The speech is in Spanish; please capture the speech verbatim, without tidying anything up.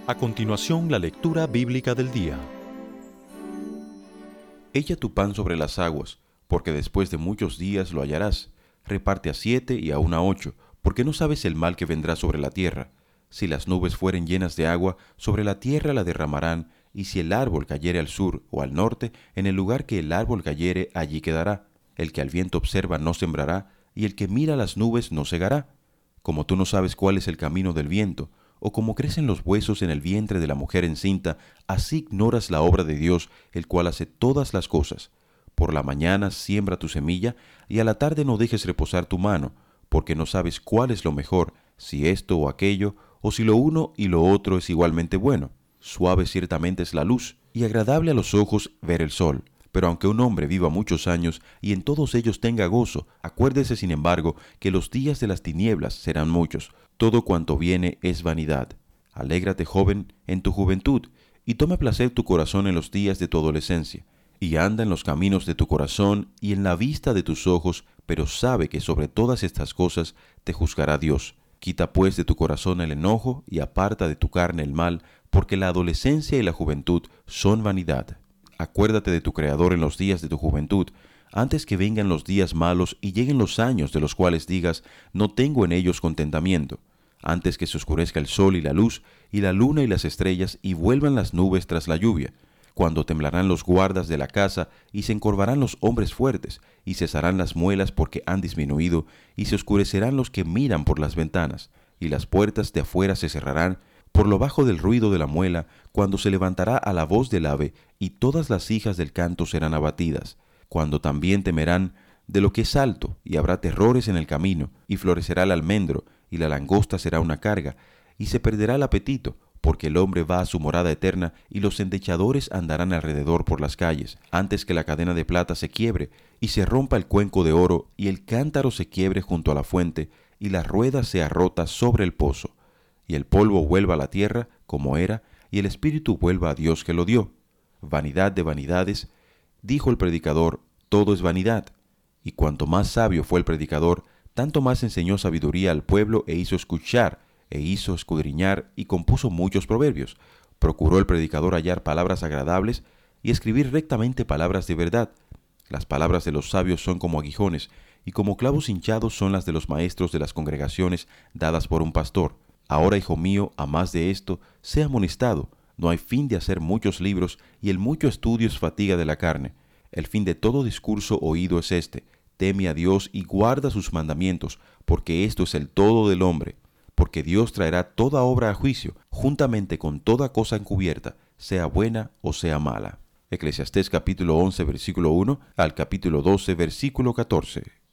A continuación, la lectura bíblica del día. Echa tu pan sobre las aguas, porque después de muchos días lo hallarás. Reparte a siete y aun a ocho, porque no sabes el mal que vendrá sobre la tierra. Si las nubes fueren llenas de agua, sobre la tierra la derramarán, y si el árbol cayere al sur o al norte, en el lugar que el árbol cayere, allí quedará. El que al viento observa no sembrará, y el que mira las nubes no segará. Como tú no sabes cuál es el camino del viento, o como crecen los huesos en el vientre de la mujer encinta, así ignoras la obra de Dios, el cual hace todas las cosas. Por la mañana siembra tu semilla, y a la tarde no dejes reposar tu mano, porque no sabes cuál es lo mejor, si esto o aquello, o si lo uno y lo otro es igualmente bueno. Suave ciertamente es la luz, y agradable a los ojos ver el sol. Pero aunque un hombre viva muchos años, y en todos ellos tenga gozo, acuérdese sin embargo que los días de las tinieblas serán muchos. Todo cuanto viene es vanidad. Alégrate, joven, en tu juventud, y tome placer tu corazón en los días de tu adolescencia. Y anda en los caminos de tu corazón y en la vista de tus ojos, pero sabe que sobre todas estas cosas te juzgará Dios. Quita pues de tu corazón el enojo y aparta de tu carne el mal, porque la adolescencia y la juventud son vanidad. Acuérdate de tu Creador en los días de tu juventud, antes que vengan los días malos y lleguen los años de los cuales digas, no tengo en ellos contentamiento. Antes que se oscurezca el sol y la luz, y la luna y las estrellas, y vuelvan las nubes tras la lluvia, cuando temblarán los guardas de la casa, y se encorvarán los hombres fuertes, y cesarán las muelas porque han disminuido, y se oscurecerán los que miran por las ventanas, y las puertas de afuera se cerrarán, por lo bajo del ruido de la muela, cuando se levantará a la voz del ave, y todas las hijas del canto serán abatidas, cuando también temerán de lo que es alto, y habrá terrores en el camino, y florecerá el almendro, y la langosta será una carga, y se perderá el apetito, porque el hombre va a su morada eterna, y los endechadores andarán alrededor por las calles, antes que la cadena de plata se quiebre, y se rompa el cuenco de oro, y el cántaro se quiebre junto a la fuente, y la rueda sea rota sobre el pozo, y el polvo vuelva a la tierra, como era, y el espíritu vuelva a Dios que lo dio. Vanidad de vanidades, dijo el predicador, todo es vanidad. Y cuanto más sabio fue el predicador, tanto más enseñó sabiduría al pueblo e hizo escuchar, e hizo escudriñar, y compuso muchos proverbios. Procuró el predicador hallar palabras agradables y escribir rectamente palabras de verdad. Las palabras de los sabios son como aguijones, y como clavos hinchados son las de los maestros de las congregaciones dadas por un pastor. Ahora, hijo mío, a más de esto, sea amonestado. No hay fin de hacer muchos libros, y el mucho estudio es fatiga de la carne. El fin de todo discurso oído es este: teme a Dios y guarda sus mandamientos, porque esto es el todo del hombre. Porque Dios traerá toda obra a juicio, juntamente con toda cosa encubierta, sea buena o sea mala. Eclesiastés capítulo once, versículo uno, al capítulo doce, versículo catorce.